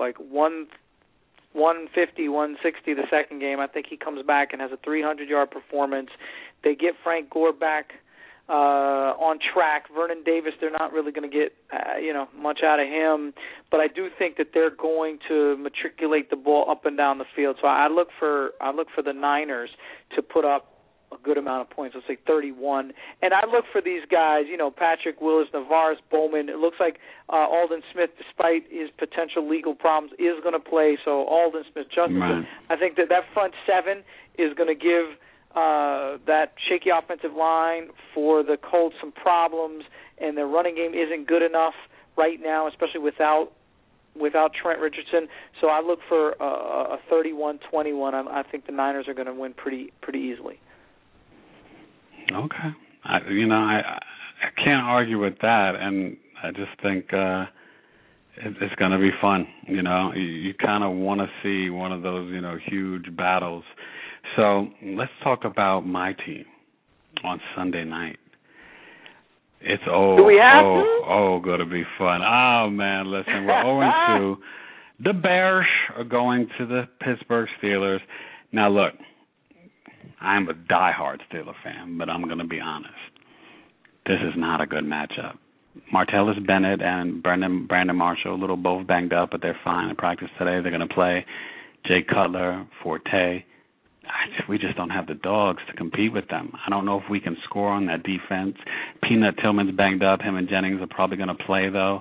150, 160 the second game. I think he comes back and has a 300-yard performance. They get Frank Gore back on track. Vernon Davis, they're not really going to get much out of him, but I do think that they're going to matriculate the ball up and down the field. So I look for the Niners to put up a good amount of points. Let's say 31, and I look for these guys. Patrick Willis, Navaris Bowman. It looks like Aldon Smith, despite his potential legal problems, is going to play. So Aldon Smith, Justin. Right. I think that front seven is going to give that shaky offensive line for the Colts some problems, and their running game isn't good enough right now, especially without Trent Richardson. So I look for a 31-21. I think the Niners are going to win pretty easily. Okay. I can't argue with that, and I just think it's going to be fun. You kind of want to see one of those, huge battles. So let's talk about my team on Sunday night. It's going to be fun. Oh, man, listen, we're 0-2. The Bears are going to the Pittsburgh Steelers. Now, look, I'm a diehard Steeler fan, but I'm going to be honest. This is not a good matchup. Martellus Bennett and Brandon Marshall, a little both banged up, but they're fine in practice today. They're going to play. Jay Cutler, Forte. We just don't have the dogs to compete with them. I don't know if we can score on that defense. Peanut Tillman's banged up. Him and Jennings are probably going to play, though.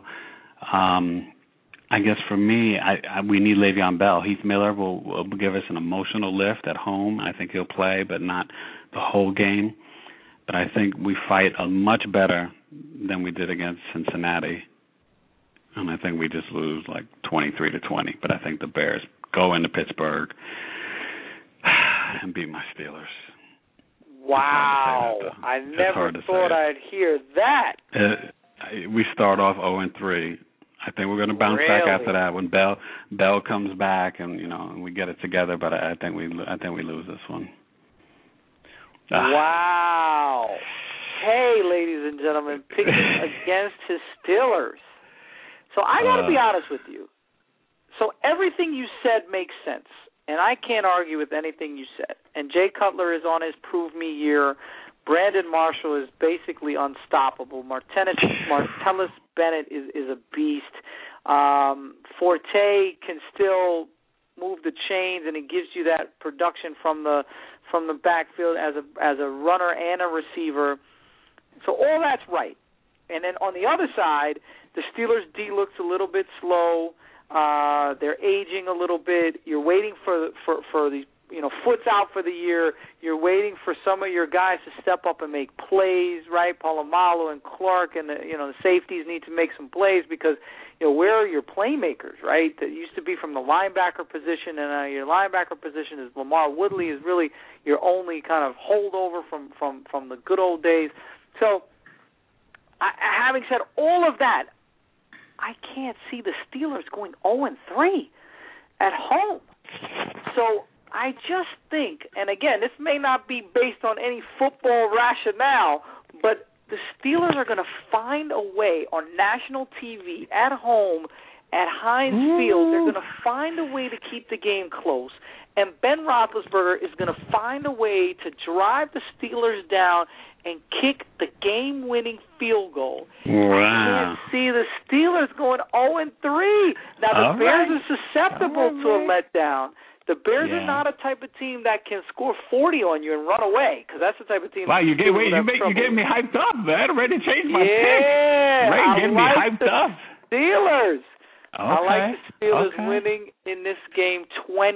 I guess for me, we need Le'Veon Bell. Heath Miller will give us an emotional lift at home. I think he'll play, but not the whole game. But I think we fight much better than we did against Cincinnati. And I think we just lose 23-20. But I think the Bears go into Pittsburgh and beat my Steelers. Wow. I never thought I'd hear that. We start off 0-3. I think we're going to bounce back after that when Bell comes back and and we get it together. But I think we lose this one. Wow. Hey, ladies and gentlemen, picking against his Steelers. So I got to be honest with you. So everything you said makes sense, and I can't argue with anything you said. And Jay Cutler is on his prove me year, Brandon Marshall is basically unstoppable. Martellus Bennett is a beast. Forte can still move the chains, and it gives you that production from the backfield as a runner and a receiver. So all that's right. And then on the other side, the Steelers' D looks a little bit slow. They're aging a little bit. You're waiting for these, Foot's out for the year. You're waiting for some of your guys to step up and make plays, right? Polamalu and Clark and the safeties need to make some plays because where are your playmakers, right? That used to be from the linebacker position, and your linebacker position is Lamar Woodley is really your only kind of holdover from the good old days. So, having said all of that, I can't see the Steelers going 0-3 at home. So I just think, and again, this may not be based on any football rationale, but the Steelers are going to find a way on national TV at home at Heinz Field. They're going to find a way to keep the game close, and Ben Roethlisberger is going to find a way to drive the Steelers down and kick the game-winning field goal. Wow. I can't see the Steelers going 0-3. Now, the Bears are susceptible to a letdown. The Bears are not a type of team that can score 40 on you and run away, because that's the type of team. Wow, you gave me hyped up, man. I'm ready to change my pick. Ray, you getting me hyped up. Steelers. Okay. I like the Steelers winning in this game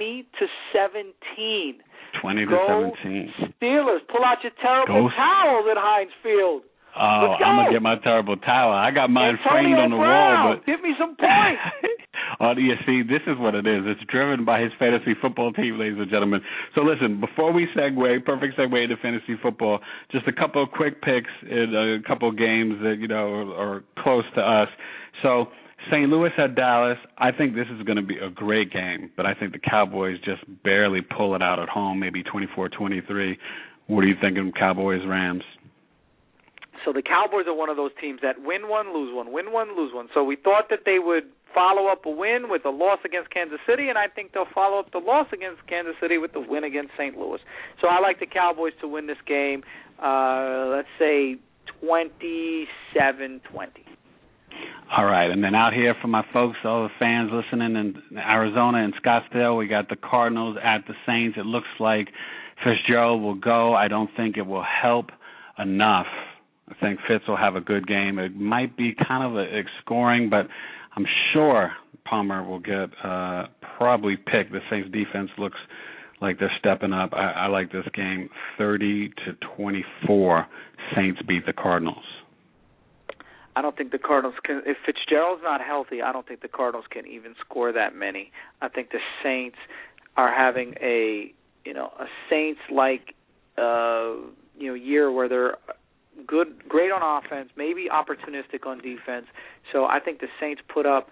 20-17. 20-17. Steelers, pull out your terrible towels at Heinz Field. Oh, I'm going to get my terrible towel. I got mine framed on the wall. But give me some points. You see, this is what it is. It's driven by his fantasy football team, ladies and gentlemen. So listen, before we segue, perfect segue into fantasy football, just a couple of quick picks in a couple of games that, are close to us. So St. Louis at Dallas, I think this is going to be a great game, but I think the Cowboys just barely pull it out at home, maybe 24-23. What are you thinking, Cowboys-Rams? So the Cowboys are one of those teams that win one, lose one, win one, lose one. So we thought that they would follow up a win with a loss against Kansas City, and I think they'll follow up the loss against Kansas City with the win against St. Louis. So I like the Cowboys to win this game, let's say 27-20. All right, and then out here for my folks, all the fans listening in Arizona and Scottsdale, we got the Cardinals at the Saints. It looks like Fitzgerald will go. I don't think it will help enough. I think Fitz will have a good game. It might be kind of a scoring, but I'm sure Palmer will get probably picked. The Saints defense looks like they're stepping up. I like this game 30-24. Saints beat the Cardinals. I don't think the Cardinals can. If Fitzgerald's not healthy, I don't think the Cardinals can even score that many. I think the Saints are having a Saints-like year where they're great on offense, maybe opportunistic on defense. So I think the Saints put up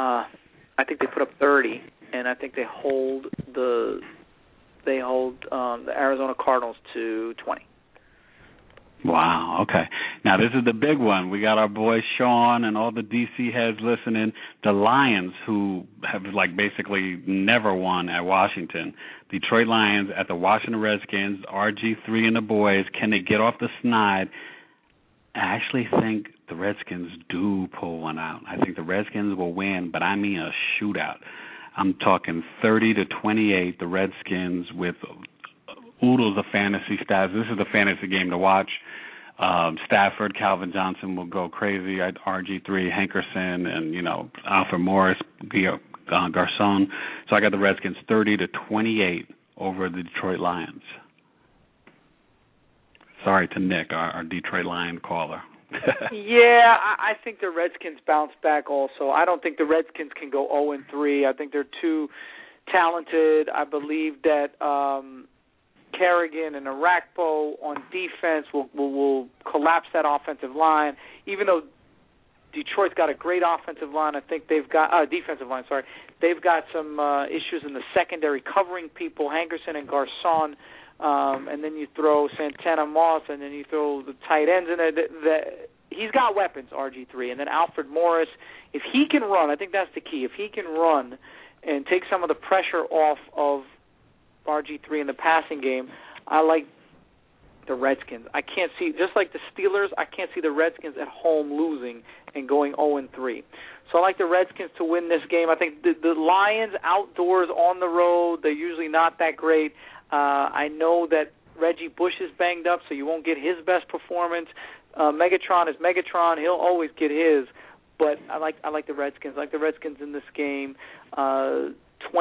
30, and I think they hold the Arizona Cardinals to 20. Wow, okay. Now, this is the big one. We got our boy Sean and all the D.C. heads listening. The Lions, who have, basically never won at Washington. Detroit Lions at the Washington Redskins, RG3 and the boys. Can they get off the snide? I actually think the Redskins do pull one out. I think the Redskins will win, but I mean a shootout. I'm talking 30-28, the Redskins with oodles of fantasy stats. This is the fantasy game to watch. Stafford, Calvin Johnson will go crazy. RG3, Hankerson, and Alfred Morris, Garcon. So I got the Redskins 30-28 over the Detroit Lions. Sorry to Nick, our Detroit Lion caller. Yeah, I think the Redskins bounce back also. I don't think the Redskins can go 0-3. I think they're too talented. I believe that Kerrigan and Arakpo on defense will collapse that offensive line. Even though Detroit's got a great offensive line, I think they've got defensive line. Sorry, they've got some issues in the secondary covering people, Hankerson and Garcon, and then you throw Santana Moss, and then you throw the tight ends in there. He's got weapons, RG3, and then Alfred Morris. If he can run, I think that's the key. If he can run and take some of the pressure off of RG3 in the passing game, I like the Redskins. I can't see, just like the Steelers, I can't see the Redskins at home losing and going 0-3. So I like the Redskins to win this game. I think the Lions outdoors on the road, they're usually not that great. I know that Reggie Bush is banged up, so you won't get his best performance. Megatron is Megatron. He'll always get his. But I like the Redskins. I like the Redskins in this game, 27-23.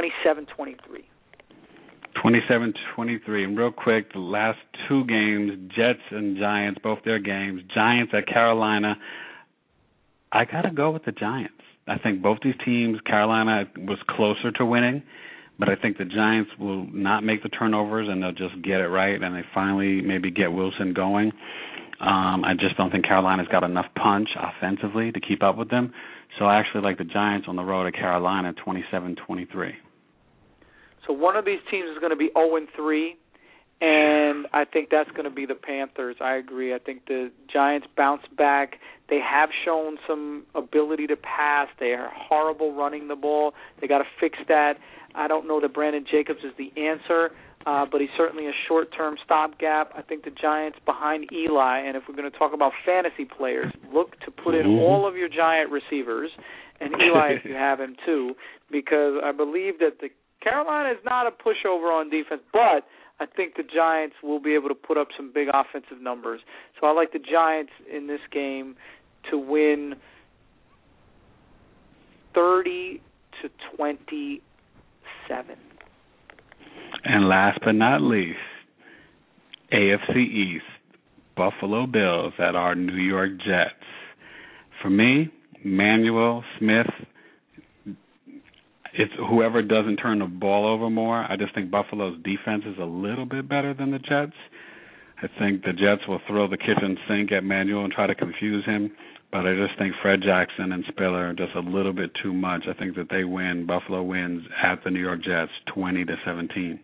27-23. And real quick, the last two games, Jets and Giants, both their games. Giants at Carolina. I got to go with the Giants. I think both these teams, Carolina was closer to winning, but I think the Giants will not make the turnovers and they'll just get it right, and they finally maybe get Wilson going. I just don't think Carolina's got enough punch offensively to keep up with them. So I actually like the Giants on the road at Carolina, 27-23. So one of these teams is going to be 0-3, and I think that's going to be the Panthers. I agree. I think the Giants bounce back. They have shown some ability to pass. They are horrible running the ball. They got to fix that. I don't know that Brandon Jacobs is the answer, but he's certainly a short-term stopgap. I think the Giants behind Eli, and if we're going to talk about fantasy players, look to put in all of your Giant receivers, and Eli if you have him too, because I believe that the Carolina is not a pushover on defense, but I think the Giants will be able to put up some big offensive numbers. So I like the Giants in this game to win 30-27. And last but not least, AFC East, Buffalo Bills at our New York Jets. For me, Manuel, Smith, it's whoever doesn't turn the ball over more. I just think Buffalo's defense is a little bit better than the Jets. I think the Jets will throw the kitchen sink at Manuel and try to confuse him, but I just think Fred Jackson and Spiller are just a little bit too much. I think that they win. Buffalo wins at the New York Jets 20-17.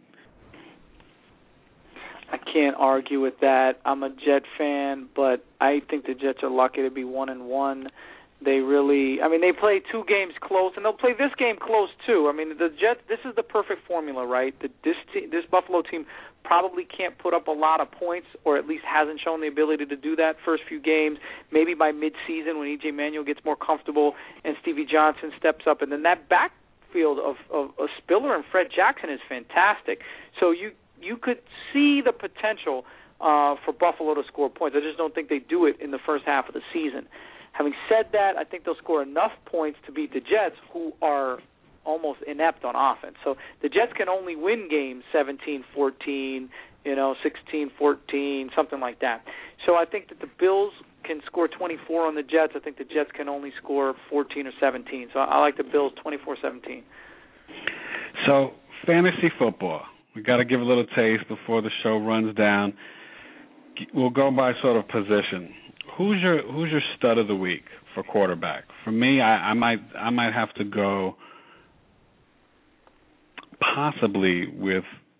I can't argue with that. I'm a Jet fan, but I think the Jets are lucky to be 1-1. They really, they play two games close, and they'll play this game close too. The Jets, this is the perfect formula, right? This Buffalo team probably can't put up a lot of points, or at least hasn't shown the ability to do that first few games. Maybe by mid-season when E.J. Manuel gets more comfortable and Stevie Johnson steps up, and then that backfield of Spiller and Fred Jackson is fantastic. So you could see the potential for Buffalo to score points. I just don't think they do it in the first half of the season. Having said that, I think they'll score enough points to beat the Jets, who are almost inept on offense. So the Jets can only win games 17-14, 16-14, something like that. So I think that the Bills can score 24 on the Jets. I think the Jets can only score 14 or 17. So I like the Bills 24-17. So fantasy football, we got to give a little taste before the show runs down. We'll go by sort of position. Who's your stud of the week for quarterback? For me, I might have to go possibly with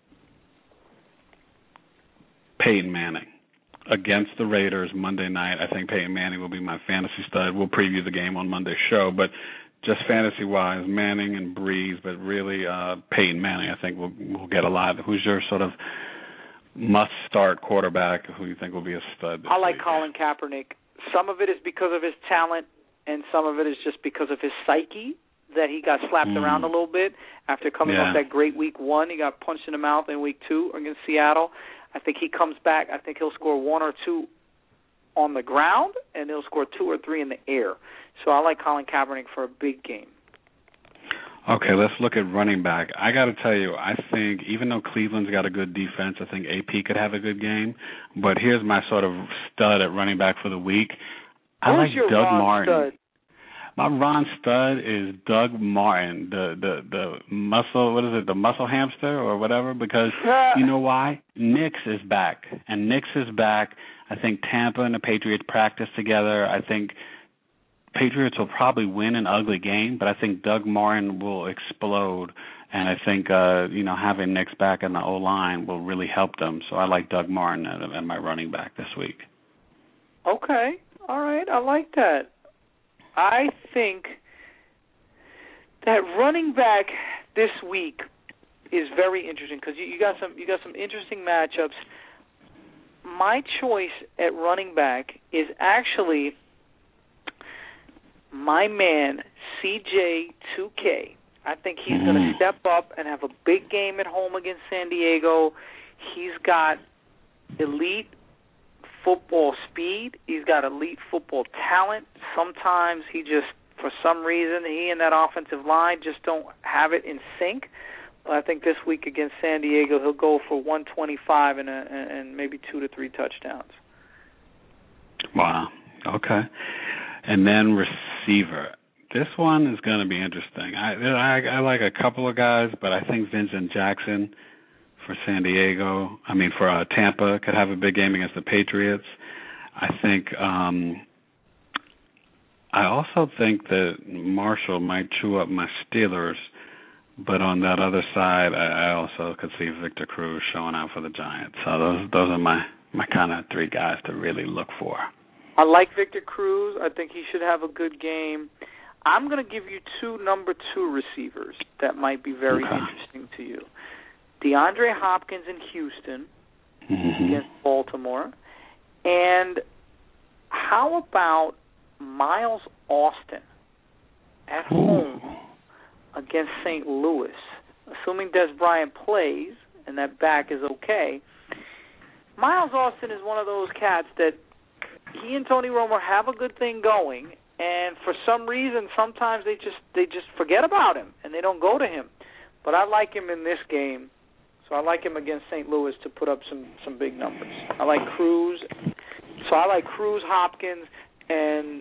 Peyton Manning against the Raiders Monday night. I think Peyton Manning will be my fantasy stud. We'll preview the game on Monday's show, but just fantasy-wise, Manning and Breeze, but really Peyton Manning I think will get a lot. Who's your sort of must-start quarterback who you think will be a stud this I like week? Colin Kaepernick. Some of it is because of his talent, and some of it is just because of his psyche, that he got slapped around a little bit after coming off that great week 1. He got punched in the mouth in week 2 against Seattle. I think he comes back. I think he'll score 1 or 2 on the ground, and he'll score 2 or 3 in the air. So I like Colin Kaepernick for a big game. Okay, let's look at running back. I got to tell you, I think even though Cleveland's got a good defense, I think AP could have a good game. But here's my sort of stud at running back for the week. I like Doug Martin. Stud? My Ron stud is Doug Martin, the muscle, what is it, the muscle hamster or whatever, because you know why? Nix is back. And Nix is back. I think Tampa and the Patriots practice together. I think Patriots will probably win an ugly game, but I think Doug Martin will explode, and I think having Nix back in the O-line will really help them. So I like Doug Martin at my running back this week. Okay, all right, I like that. I think that running back this week is very interesting because you got some interesting matchups. my choice at running back is actually my man, CJ2K. I think he's going to step up and have a big game at home against San Diego. He's got elite football speed. He's got elite football talent. Sometimes he just, for some reason, he and that offensive line just don't have it in sync. But I think this week against San Diego, he'll go for 125 and maybe 2 to 3 touchdowns. Wow. Okay. And then receiver. This one is going to be interesting. I like a couple of guys, but I think Vincent Jackson for Tampa could have a big game against the Patriots. I also think that Marshall might chew up my Steelers, but on that other side, I also could see Victor Cruz showing out for the Giants. So those are my kind of 3 guys to really look for. I like Victor Cruz. I think he should have a good game. I'm going to give you 2 number 2 receivers that might be very interesting to you. DeAndre Hopkins in Houston against Baltimore. And how about Miles Austin at home against St. Louis? Assuming Des Bryant plays and that back is okay, Miles Austin is one of those cats that he and Tony Romo have a good thing going, and for some reason sometimes they just forget about him and they don't go to him. But I like him in this game, so I like him against St. Louis to put up some big numbers. I like Cruz, so I like Cruz, Hopkins, and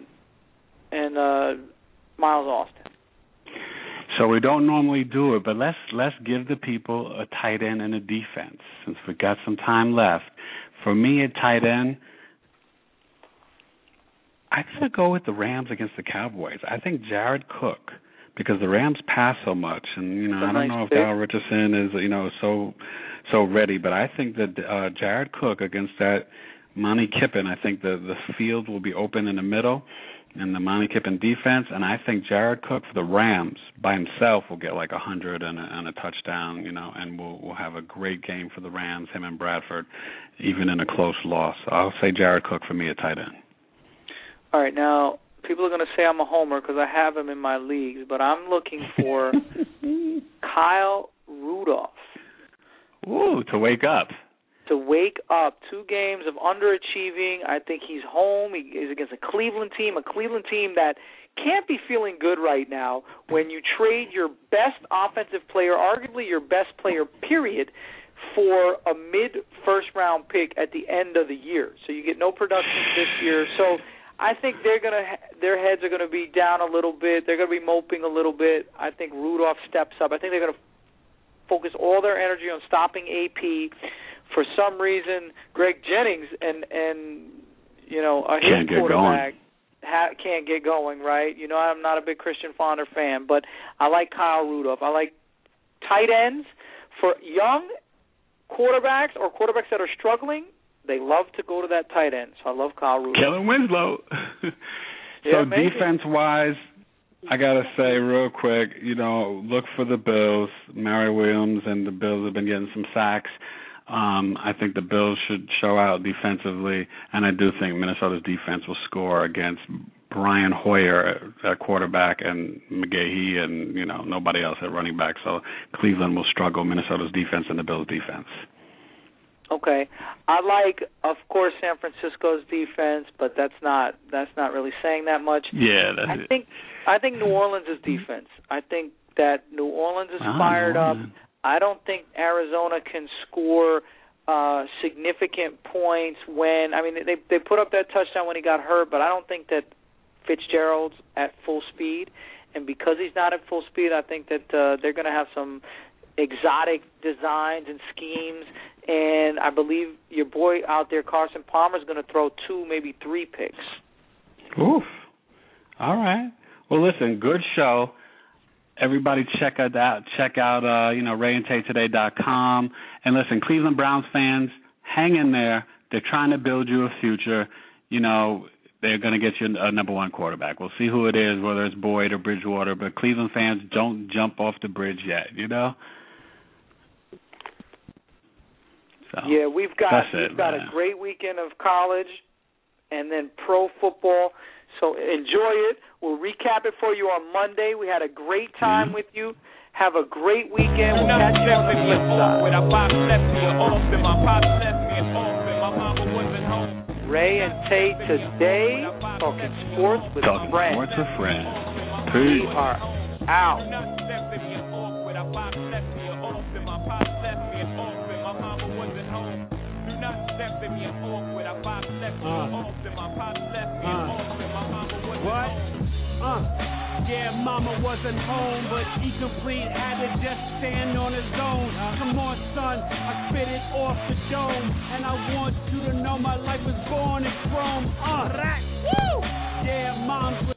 Miles Austin. So we don't normally do it, but let's give the people a tight end and a defense since we got some time left. For me at tight end, I gotta go with the Rams against the Cowboys. I think Jared Cook, because the Rams pass so much, and I don't know if Darrell Richardson is so ready, but I think that Jared Cook against that Monty Kippen, I think the field will be open in the middle, and the Monty Kippen defense, and I think Jared Cook for the Rams by himself will get like 100 and a touchdown, and we'll have a great game for the Rams, him and Bradford, even in a close loss. So I'll say Jared Cook for me at tight end. All right, now people are going to say I'm a homer because I have him in my leagues, but I'm looking for Kyle Rudolph. Ooh, to wake up. To wake up. 2 games of underachieving. I think he's home. He is against a Cleveland team that can't be feeling good right now when you trade your best offensive player, arguably your best player, period, for a mid-first-round pick at the end of the year. So you get no production this year. So I think their heads are going to be down a little bit. They're going to be moping a little bit. I think Rudolph steps up. I think they're going to focus all their energy on stopping AP. For some reason, Greg Jennings and his quarterback can't get going, right? I'm not a big Christian Fonder fan, but I like Kyle Rudolph. I like tight ends for young quarterbacks or quarterbacks that are struggling. They love to go to that tight end, so I love Kyle Rudolph. Kellen Winslow. Defense-wise, I got to say real quick, look for the Bills. Mary Williams and the Bills have been getting some sacks. I think the Bills should show out defensively, and I do think Minnesota's defense will score against Brian Hoyer at quarterback and McGahee and, nobody else at running back. So Cleveland will struggle, Minnesota's defense and the Bills' defense. Okay. I like, of course, San Francisco's defense, but that's not really saying that much. Yeah, I think New Orleans' defense. I think that New Orleans is fired up. I don't think Arizona can score significant points they put up that touchdown when he got hurt, but I don't think that Fitzgerald's at full speed. And because he's not at full speed, I think that they're going to have some exotic designs and schemes. And I believe your boy out there, Carson Palmer, is going to throw 2, maybe 3 picks. Oof. All right. Well, listen, good show. Everybody check out RayandTayToday.com. And listen, Cleveland Browns fans, hang in there. They're trying to build you a future. They're going to get you a number 1 quarterback. We'll see who it is, whether it's Boyd or Bridgewater. But Cleveland fans, don't jump off the bridge yet, So yeah, we've got man. a great weekend of college and then pro football. So enjoy it. We'll recap it for you on Monday. We had a great time with you. Have a great weekend. We'll catch you on the flip side. Ray and Tay today, talking sports with friends. Sports with friends. We are out. What? Yeah, mama wasn't home, but E-Complete had to just stand on his own. Come on, son, I spit it off the dome, and I want you to know my life was born in chrome. Woo! Yeah, moms